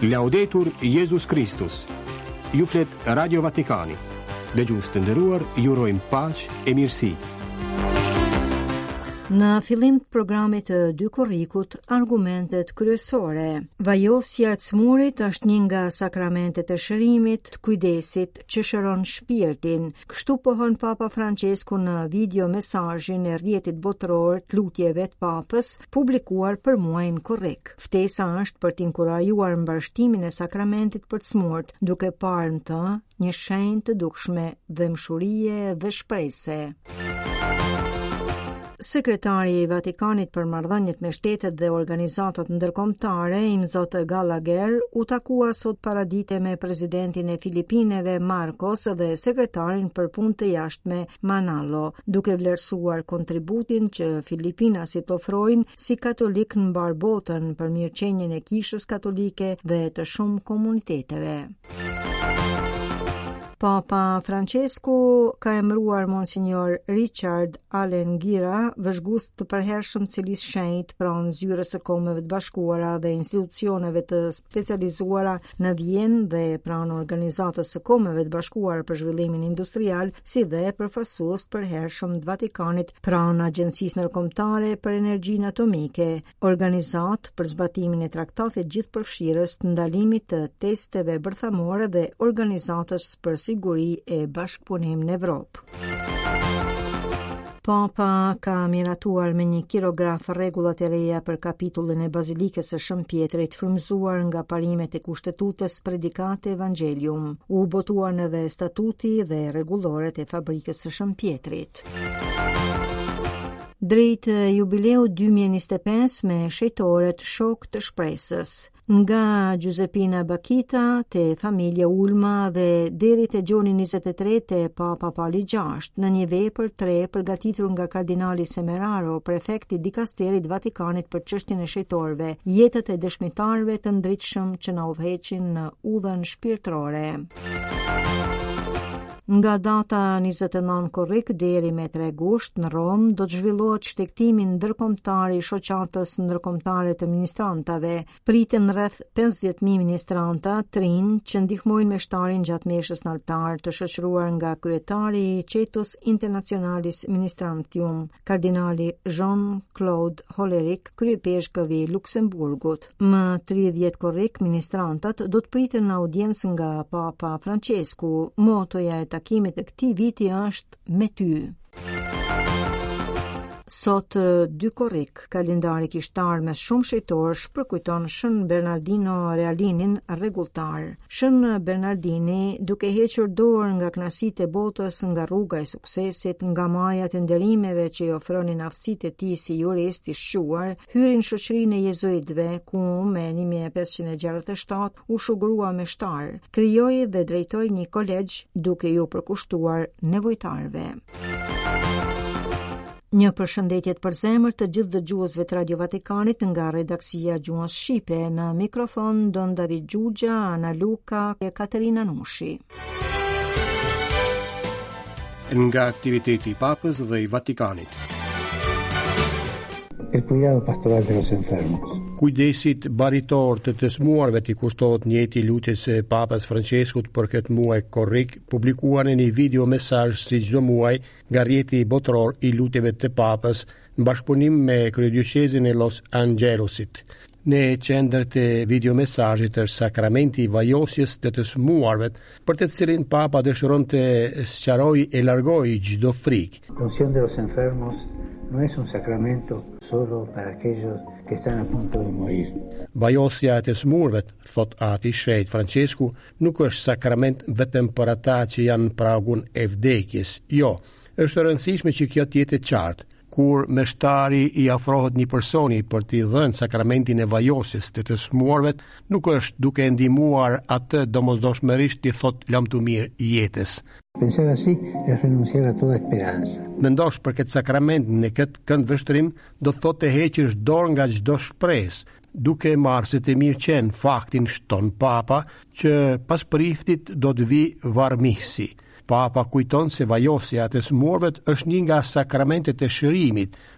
Laudetur Jesus Christus. Ju flet Radio Vatikani. Dëgjues të nderuar, ju urojmë paqë e mirësi. Në fillim të programit të dy korrikut, argumentet kryesore. Vajosja e smurit është një nga sakramentet e shërimit, të kujdesit që shëron shpirtin. Kështu pohon Papa Francesku në video mesazhin e rrjetit botëror të lutjeve të Papës, publikuar për muajin korrik. Ftesa është për të inkurajuar mbarshtimin e sakramentit për të smurt, duke parë në të një shenjë të dukshme dëmshurie dhe shpresë. Sekretari i Vatikanit për marrëdhëniet me shtetet dhe organizatat ndërkombëtare, Imzot Gallagher, u takua sot paradite me presidentin e Filipineve Marcos dhe sekretarin për punë të jashtme Manalo, duke vlerësuar kontributin që filipinasit ofrojnë si katolik në mbar botën për mirëqenien e kishës katolike dhe të shumë komuniteteve. Papa Francesku ka emëruar Monsignor Richard Allen Gira, vëzhgues të përhershëm cilis shenjtë pranë zyrës së Kombeve të Bashkuara dhe institucioneve të specializuara në Vjenë dhe pranë organizatës së Kombeve të Bashkuara për zhvillimin industrial, si dhe përfaqësues të përhershëm të Vatikanit pranë Agjencisë Ndërkombëtare për Energjinë Atomike, organizat për zbatimin e traktatit gjithëpërfshirës të ndalimit të testeve bërthamore dhe organizatës për siguri e bashkëpunim në Evropë. Papa ka miratuar me 1 kilograf rregullat e reja për kapitullin e Bazilikës së Shën Pjetrit, frymëzuar nga parimet e kushtetutës Predikate Evangelium. U botuan edhe statuti dhe rregulloret e fabrikës së Shën Pjetrit. Drejt jubileu 2025 me shejtoret shok të shpresës. Nga Giuseppina Bakita te familja Ulma dhe deri te Gjoni 23 te Papa Pali VI, në një vepër 3 përgatitur nga kardinali Semeraro, prefekti dikasterit Vatikanit për çështjen e shejtorëve, jetët e dëshmitarëve të ndritshëm që na udhëheqin në udhën shpirtërore. Nga data 29 korrik deri me 3 gusht në Rom do të zhvillohet shtektimi ndërkombëtar i shoqatës ndërkombëtare të ministrantave. Priten rreth 50.000 ministranta të rinj që ndihmojnë meshtarin gjatë meshës në altar, të shoqëruar nga kryetari i Cetus Internationalis Ministrantium, kardinali Jean-Claude Hollerich, kryepeshkëvi i Luksemburgut. Më 30 korrik ministrantat do të priten në audiencë nga Papa Francesku. Motoja e takimit të këtij viti është me ty. Sot 2 korrik, kalendari kishtar me shumë shejtorësh përkujton Shën Bernardino Realinin rregulltar. Shën Bernardini, duke hequr dorë nga kënaqësitë e botës, nga rruga e suksesit, nga maja të nderimeve që i ofronin aftësitë e tij si jurist i shquar, hyri në shoqërinë e jezuitëve, ku me 1567 u shugurua meshtar. Krijoi dhe drejtoi një kolegj duke ju përkushtuar nevojtarëve. Një përshëndetje të përzemërt të gjithë dëgjuesve të Radio Vatikanit nga redaksia Gjuhës Shqipe, në mikrofon Don David Gjugja, Ana Luka e Katerina Nushi. Nga aktiviteti i Papës dhe i Vatikanit. El cuidado pastoral de los enfermos. Kujdesit baritor të të smuarve t'i kushtohet njëti lutjes së Papës Franceskut për këtë muaj korrik, publikuar në një video mesazh si çdo muaj nga rrjeti botëror i lutjeve të Papës në bashkëpunim me kryedyqezin e Los Angelesit. Në qendër të video mesazhit është sakramenti i vajosjes të të smuarve, për të cilin Papa dëshiron të sqarojë e largojë çdo frikë. La unción de los enfermos no es un sacramento solo para aquellos que están a punto de morir. Vajosja e të smurëve, thot ati shrejt Francesku, nuk është sakrament vetëm për ata që janë në pragun e vdekjes. Jo, është rëndësishme që kjo të jetë e qartë. Kur meshtari i afrohet një personi për t'i dhënë sakramentin e vajosjes të smuarve, nuk është duke ndihmuar atë domosdoshmërisht t'i thot lam të mirë jetës. Pensar así es renunciar a toda esperanza. Mendosh për këtë sakrament në këtë këndvështrim do të thotë të heqësh dorë nga çdo shpresë, duke marrë se të mirëqen faktin shton Papa që pas priftit do të vi varmihsi. Papa kujton se vajosja të smurëve është një nga sakramentet e shërimit,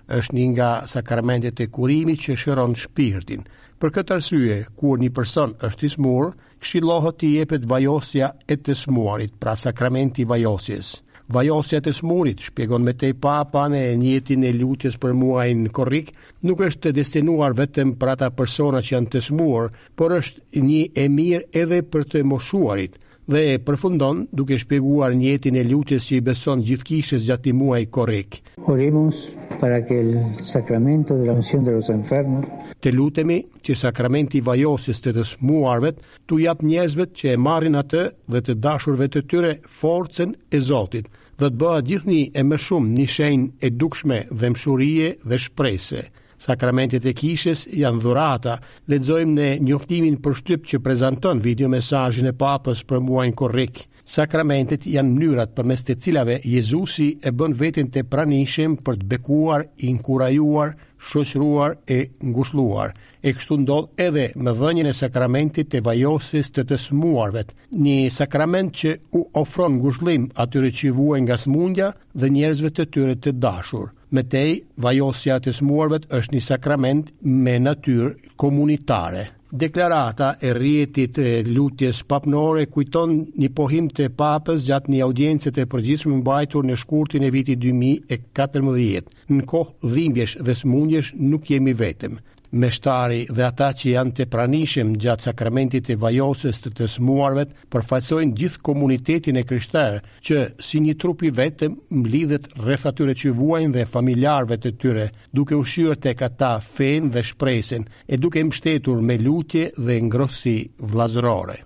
është një nga sakramentet e kurimit që shëron shpirtin. Për këtë arsye, kur një person është i smur, këshillohet t'i jepet vajosja e të smuarit, pra sakramenti vajosjes. Vajosja të smurit, shpjegon me tej Papa në njëtin e lutjes për muajin korrik, nuk është destinuar vetëm për ata persona që janë të smur, por është një e mirë edhe për të moshuarit, dhe përfundon duke shpjeguar njëtin e lutjes që i beson gjithkishës gjatë muajit korrik. Oremos para que el sacramento de la unción de los enfermos Të lutemi që sakramenti vajosjes të smuarve t'u jap njerëzve që e marrin atë dhe të dashurve të tyre forcën e Zotit, dhe të bëhet gjithnjë e më shumë një shenjë e dukshme dhe mshurie dhe shpresë. Sakramentet e kishës janë dhurata. Lexojmë në njoftimin për shtyp që prezanton videomesazhin e Papës për muajin korrik. Sakramentet janë mënyrat përmes të cilave Jezusi e bën veten të pranishëm për të bekuar, inkurajuar, shoqëruar e ngushëlluar. E kështu ndodh edhe me dhënien e sakramentit të vajosjes të smuarve, një sakrament që u ofron ngushëllim atyre që vuajnë nga smundja dhe njerëzve të tyre të dashur. Metej, vajosja të smuarve është një sakrament me natyrë komunitare. Deklarata e rrjetit e lutjes papnore kujton një pohim të Papës gjatë një audiencë të përgjithshme mbajtur në shkurtin e vitit 2014. Në kohë dhimbjesh dhe smundjesh nuk jemi vetëm. Meshtari dhe ata që janë të pranishëm gjatë sakramentit e vajosjes të smuarve përfaqësojnë gjithë komunitetin e krishterë që si një trup i vetëm mlidhet rreth atyre që vuajnë dhe familjarëve të tyre, duke ushqyer tek ata fenë dhe shpresën e duke mbështetur me lutje dhe ngrohtësi vllazërore.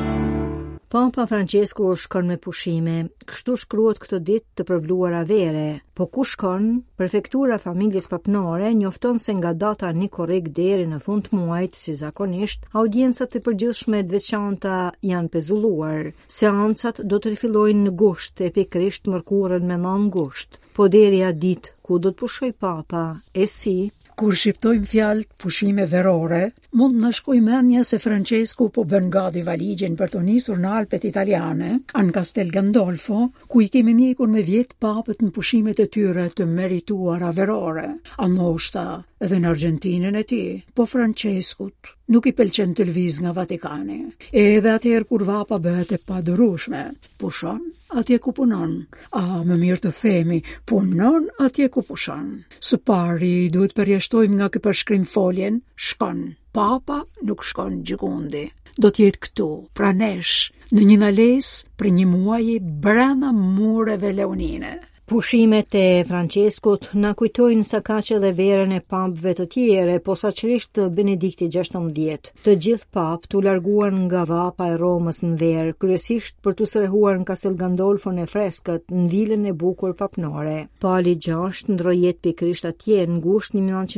Papa Francesku shkon me pushime, kështu shkruhet këtë ditë të përvluara vere, po ku shkon, prefektura familjes papnore njofton se nga data 1 korrik deri në fund të muajit, si zakonisht, audiencat e përgjithshme të veçanta janë pezulluar. Seancat do të rifillojnë në gusht, e pikërisht mërkurën me 9 gusht. Po deri a ditë ku do të pushoj Papa, e si? Kur shqiptojmë fjalë pushime verore, mund në shkoj mendja se Francesku po bën gati valigjen për të nisur në Alpet italiane, an Castel Gandolfo, ku i kemi ndjekur me vjet papët në pushimet e tyre të merituara verore. A ndoshta edhe në Argjentinën e tij, po Franceskut nuk i pëlqen të lviz nga Vatikani. Edhe atëherë kur vapa bëhet e padurueshme, pushon atje ku punon. A më mirë të themi, punon atje ku pushon. Së pari duhet përjashtojmë nga ky përshkrim foljen, shkon. Papa nuk shkon gjikundi. Do t'jetë këtu, pra nesh, në një nalesë për një muaji brenda mureve leonine. Pushimet e Franceskut na kujtojnë sa kaq edhe verën e papëve të tjerë, posaçërisht të Benedikti XVI. Të gjithë papët u larguan nga vapa e Romës në verë, kryesisht për të strehuar në Castel Gandolfo në freskët, në vilën e bukur papnore. Pali 6 ndrojet pikërisht atje në gusht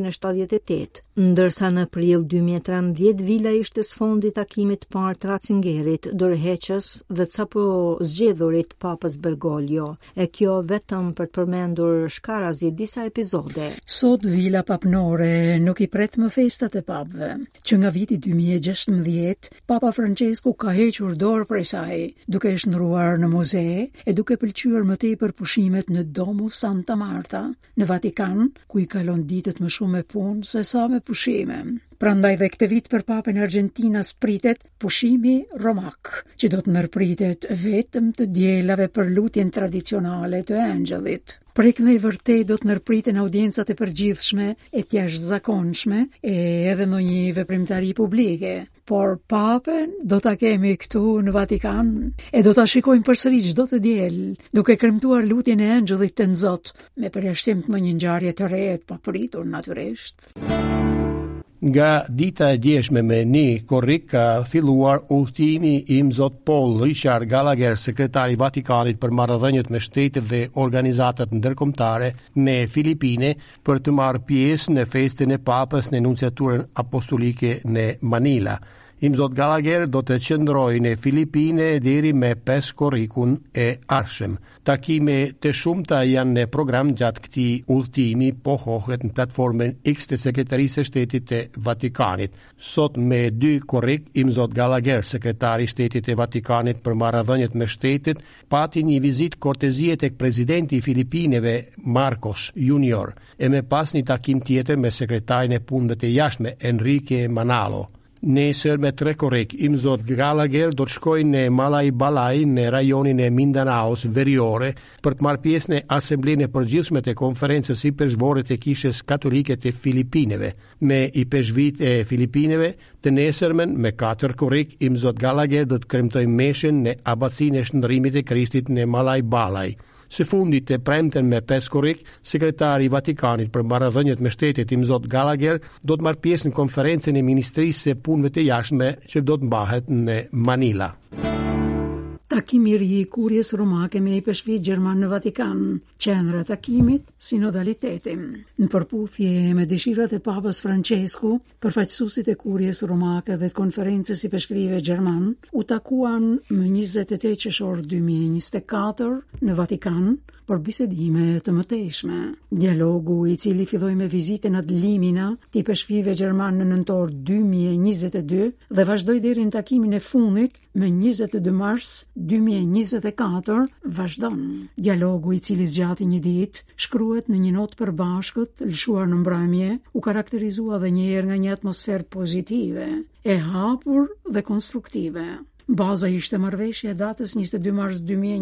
1978, ndërsa në prill 2013 vila ishte sfondi i takimit të parë të Ratzingerit, dorëheqës dhe sapo zgjedhurit papës Bergoglio. E kjo vetëm për të përmendur shkarazi disa epizode. Sot vila papnore nuk i pret më festat e papëve, që nga viti 2016 Papa Francesku ka hequr dorë prej saj, duke e shndruar në muze e duke pëlqyer më tepër pushimet në Domus Santa Marta, në Vatikan, ku i kalon ditët më shumë me punë se sa me pushime. Prandaj dhe këtë vit për papën e Argjentinas pritet pushimi romak, që do të ndërpritet vetëm të dielave për lutjen tradicionale të Angelit. Prekën e vërtet do të ndërpriten audiencat e përgjithshme e të jashtëzakonshme e edhe ndonjë veprimtari publike. Por papën do ta kemi këtu në Vatikan e do ta shikojmë përsëri çdo të diel, duke kremtuar lutjen e Angelit të Zot, me përjashtim të ndonjë ngjarje të re të papritur natyrisht. Nga dita e djeshme me 1 korrik ka filluar udhëtimi i Zot Paul Richard Gallagher, sekretari i Vatikanit për marrëdhëniet me shtetet dhe organizatat ndërkombëtare në Filipine, për të marrë pjesë në festën e Papës në nunciaturën apostolike në Manila. Imzot Gallagher do të qëndrojë në Filipine deri me 5 korrikun e ardhshëm. Takime të shumta janë në program gjatë këtij udhëtimi, po hohet në platformën X të Sekretarisë së Shtetit të Vatikanit. Sot me 2 korrik, Imzot Gallagher, sekretari i Shtetit të Vatikanit për marrëdhëniet me shtetet, pati një vizitë kortezie tek presidenti i Filipineve Marcos Junior e me pas një takim tjetër me sekretarin e punëve të jashtme Enrique Manalo. Nesër me 3 korrik, Imzot Gallagher do të shkojnë në Malaybalay në rajonin e Mindanaos veriore për të marrë pjesë në asemblenë e përgjithshme të konferencës i peshvorë të Kishës Katolike të Filipineve. Me i peshvit e Filipineve të nesërmen me 4 korrik, Imzot Gallagher do të kremtojnë meshën në abacinë e Shndërrimit të Krishtit në Malaybalay. Së fundit të premten me 5 korrik, sekretari i Vatikanit për marrëdhëniet me shtetet Imzot Gallagher do të marrë pjesë në konferencën e Ministrisë së Punëve të Jashtme që do të mbahet në Manila. Takimi i ri i Kurjes Romake me i peshkvit Gjerman në Vatikan, qendra e takimit, sinodaliteti. Në përputhje me dëshirat e Papës Francesku, përfaqësuesit e Kurjes Romake dhe të konferencës i peshkvive Gjerman u takuan më 28 qershor 2024 në Vatikan për bisedime të mëtejshme. Dialogu i cili filloi me vizitën ad limina të peshkvive Gjerman në nëntor 2022 dhe vazhdoi deri në takimin e fundit më 22 mars 2024 vazhdon. Dialogu i cili zgjati një ditë, shkruhet në një notë përbashkët, lëshuar në mbrëmje, u karakterizua dhe një herë nga një atmosferë pozitive, e hapur dhe konstruktive. Baza ishte marrëveshja e datës 22 mars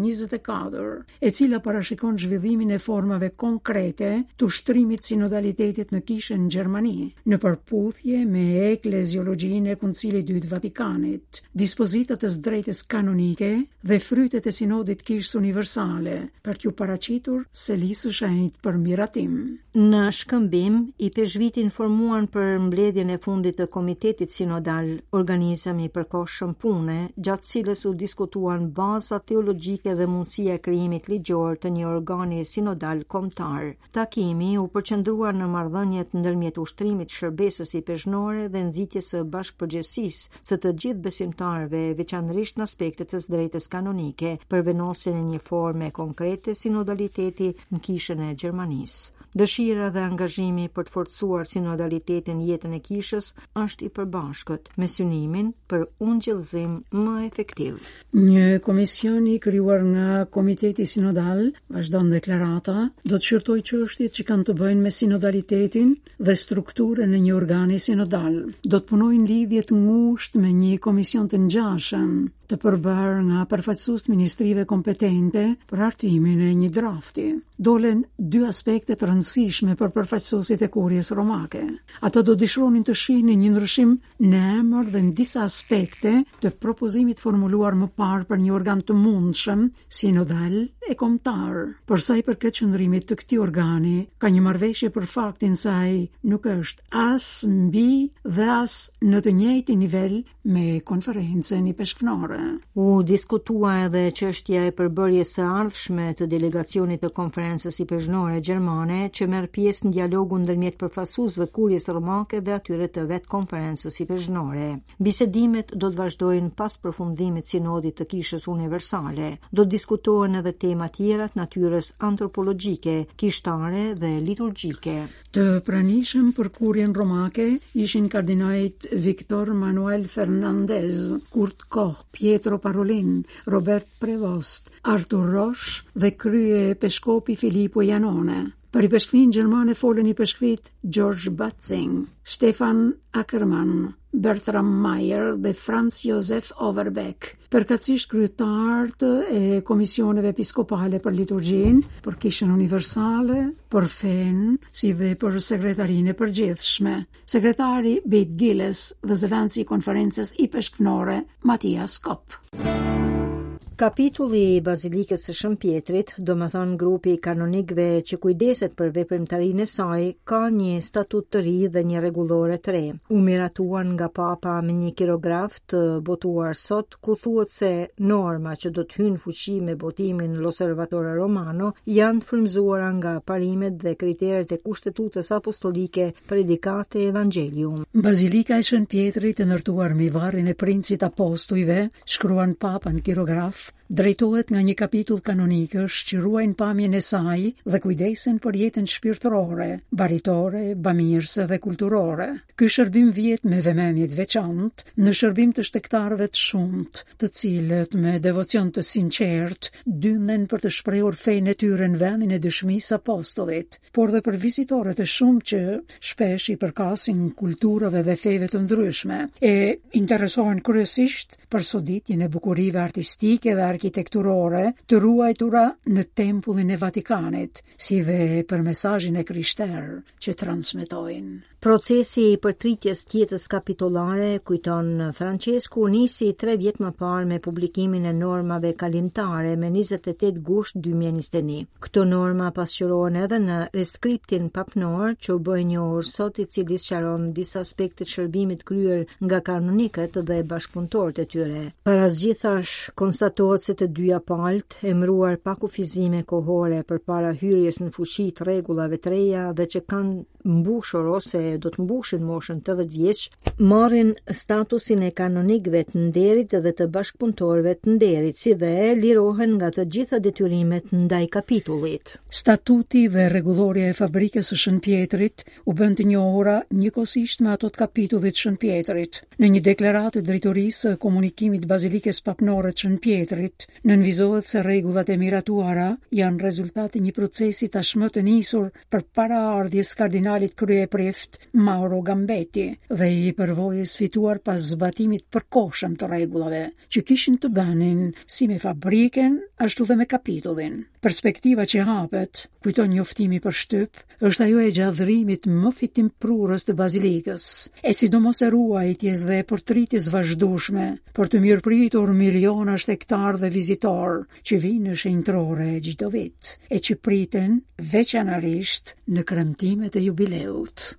2024, e cila parashikon zhvillimin e formave konkrete të ushtrimit sinodalitetit në Kishën në Gjermani, në përputhje me ekleziologjinë e Kuncilit të Dytë Vatikanit, dispozitat e drejtës kanonike dhe frytet e sinodit Kishës universale për t'ju paraqitur selisë së shenjtë për miratim. Në shkëmbim, i peshvit informuan për mbledhjen e fundit të Komitetit Sinodal, organizëm i përkohshëm pune, gjatë cilës u diskutuan baza teologjike dhe mundësia e krijimit ligjor të një organi sinodal kombëtar. Takimi u përqendrua në marrëdhëniet ndërmjet ushtrimit shërbesës i peshnore dhe nxitjes së bashkëpërgjegjësisë së të gjithë besimtarëve, veçanërisht në aspektet e drejtës kanonike, për vendosen e një forme konkrete sinodaliteti në Kishën e Gjermanisë. Dëshira dhe angazhimi për të forcuar sinodalitetin jetën e Kishës është i përbashkët, me synimin për ungjillëzim më efektiv. Një komision i krijuar nga Komiteti Sinodal, vazhdon deklarata, do të shërtojë çështjet që kanë të bëjnë me sinodalitetin dhe strukturën e një organi sinodal. Do të punojnë lidhje të ngushtë me një komision të ngjashëm, të përbërë nga përfaqësues të ministrive kompetente për hartimin e një drafti. Dolen 2 aspekte të rëndësishme për përfaqësuesit e Kurjes Romake. Ato do dëshironin të shihnin një ndryshim në emër dhe në disa aspekte të propozimit formuluar më parë për një organ të mundshëm, sinodal e kombëtar. Për sa i përket qëndrimit të këtij organi, ka një marrëveshje për faktin se ai nuk është as mbi dhe as në të njëjtin nivel me konferencën i peshkënore. U diskutua edhe çështja e përbërjes së ardhshme të delegacionit të konferencës i peshkënore gjermane që merr pjesë në dialogun ndërmjet përfaqësuesve Kurjes Romake dhe atyre të vet konferencës i peshkënore. Bisedimet do të vazhdojnë pas përfundimit sinodit të Kishës universale. Do të diskutohen edhe tema tjera të natyrës antropologjike, kishtare dhe liturgjike. Të pranishëm për Kurjen Romake ishin kardinajt Victor Manuel Fernandez, Kurt Koch, Pietro Parolin, Robert Prevost, Arthur Roche dhe krye peshkopi Filippo Janone. Për i peshkvin gjermane folën i peshkvit George Batzing, Stefan Ackermann, Bertram Meyer dhe Franz Josef Overbeck, përkatësisht kryetarët e komisioneve episkopale për liturgjin, për Kishën universale, për fen, si dhe për sekretarinë e përgjithshme, sekretari Beit Gilles dhe zëvendësi i konferencës i peshkënore Matias Kopp. Kapitulli i Bazilikës së Shëmpjetrit, domethënë grupi i kanonikëve që kujdeset për veprimtarinë e saj, ka një statut të ri dhe një rregullore të re. U miratuan nga Papa me një kirograf të botuar sot, ku thuhet se norma që do të hynë fuqi me botimin l'Osservatore Romano janë të frymëzuara nga parimet dhe kriteret e Kushtetutës Apostolike Predikate Evangelium. Bazilika e Shëmpjetrit, e ndërtuar me varrin e princit apostujve, shkruan Papa në kirograf, drejtohet nga një kapitull kanonikësh që ruajnë pamjen e saj dhe kujdesen për jetën shpirtërore, baritore, bamirëse dhe kulturore. Ky shërbim vjet me vëmendje të veçantë në shërbim të shtektarëve të shumt, të cilët me devocion të sinqert dynden për të shprehur fenë e tyre në vendin e dëshmisë apostollit, por dhe për vizitorët e shumt që shpesh i përkasin kulturave dhe feve të ndryshme e interesohen kryesisht për soditjen e bukurive artistike dhe arkitekturore të ruajtura në Tempullin e Vatikanit, si dhe për mesazhin e krishterë që transmetojnë. Procesi i përtritjes tjetës kapitullare, kujton Francesku, nisi 3 vjet më parë me publikimin e normave kalimtare me 28 gusht 2021. Këto norma pasqyrohen edhe në reskriptin papnor që u bë njohur sot, i cili sqaron disa aspekte të shërbimit kryer nga kanonikët dhe bashkëpunëtorët e tyre. Parazgjithash konstatohet se të dyja palët, emëruar pa kufizime kohore përpara hyrjes në fuqi të rregullave të reja dhe që kanë mbushur ose do të mbushin moshën 80 vjeç, marrin statusin e kanonikëve të nderit dhe të bashkëpunëtorëve të nderit, si dhe lirohen nga të gjitha detyrimet ndaj kapitullit. Statuti dhe rregullorja e fabrikës së Shënpjetrit u bën të njohura njëkohësisht me ato të kapitullit të Shënpjetrit. Në një deklaratë të drejtorisë së komunikimit Bazilikës Papnore të Shënpjetrit, nënvizohet se rregullat e miratuara janë rezultati një procesi tashmë të nisur përpara ardhjes kardinalit kryeprift Mauro Gambetti dhe i përvojës fituar pas zbatimit përkohshëm të rregullave, që kishin të bënin si me fabrikën, ashtu dhe me kapitullin. Perspektiva që hapet, kujton njoftimi për shtyp, është ajo e gjallërimit më fitimprurës të bazilikës, e sidomos e ruajtjes dhe portritjes vazhdueshme për të mirëpritur miliona shtektarë dhe vizitorë që vinë në shenjtrore çdo vit, e që priten veçanërisht në kremtimet e jubileut.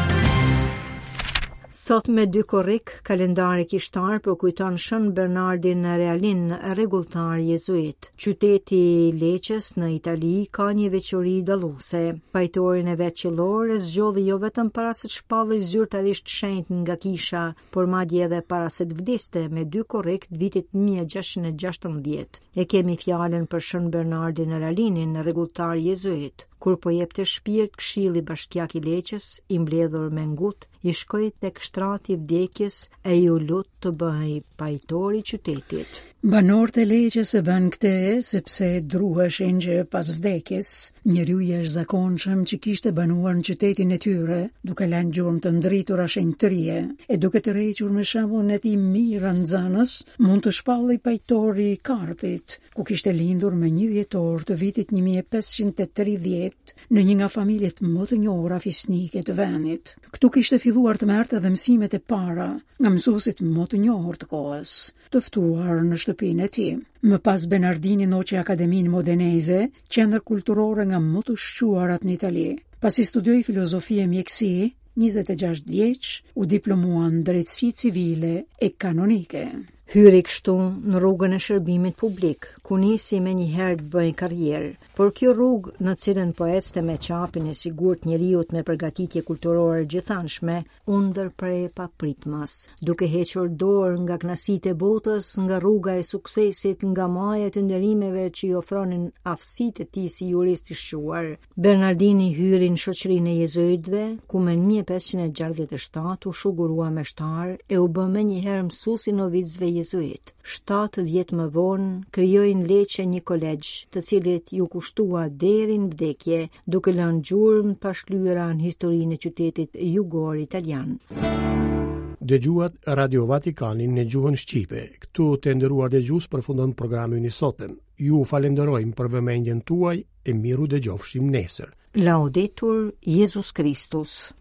Sot me 2 korrik, kalendari kishtar përkujton Shën Bernardin Realin, rregulltar jezuit. Qyteti i Leqës në Itali ka një veçori dalluese. Pajtorin e vet qellor e zgjodhi jo vetëm para se të shpallej zyrtarisht shenjtë nga kisha, por madje edhe para se të vdiste me 2 korrik të vitit 1616. E kemi fjalën për Shën Bernardin Realinin, rregulltar jezuit. Kur po jepte shpirt, Këshilli Bashkiak i Leqës, i mbledhur me ngut, i shkoi tek shtrati i vdekjes e ju lut të bëhej pajtori i qytetit. Banorët e Leqës e bën këtë sepse druheshin që pas vdekjes njeriu i jashtëzakonshëm që kishte banuar në qytetin e tyre, duke lënë gjurmë të ndritura shenjtërie e duke të rrequr me shembullin e tij mirë nxënës, mund të shpallej pajtori i Karpit, ku kishte lindur me 1 dhjetor të vitit 1530 në një nga familjet më të njohura fisnike të vendit. Ktu kishte filluar të merrte edhe mësimet e para nga mësuesit më të njohur të kohës, të ftuar në shtëpinë e tij. Më pas Bernardini noqi Akademinë Modeneze, qendër kulturore nga më të shquarat në Itali. Pasi studioi filozofi e mjeksi, 26 vjeç, u diplomua në drejtësi civile e kanonike. Hyri kështu në rrugën e shërbimit publik, ku nisi me njëherë të bëjë karrierë, por kjo rrugë në cilën po ecte me qapin e sigurt njeriut me përgatitje kulturore gjithanshme, u ndërprej papritmas, duke hequr dorë nga kënaqësitë e botës, nga rruga e suksesit, nga maja e nderimeve që i ofronin aftësitë e tij si jurist i shquar. Bernardini hyri në shoqërinë e jezuitëve, ku në 1567 u shugurua meshtar e u bë menjëherë mësues i novicëve jezuit. 7 vjet më vonë krijoi në Lecce një kolegj, të cilit ju kushtua deri në vdekje, duke lënë gjurmë pa shlyera në historinë e qytetit jugor italian. Dëgjuat Radio Vatikanin në gjuhën shqipe. Këtu të nderuar dëgjues përfundon programin i sotëm. Ju falenderojmë për vëmendjen tuaj e miru dëgjofshim nesër. Laudetur Jesus Christus.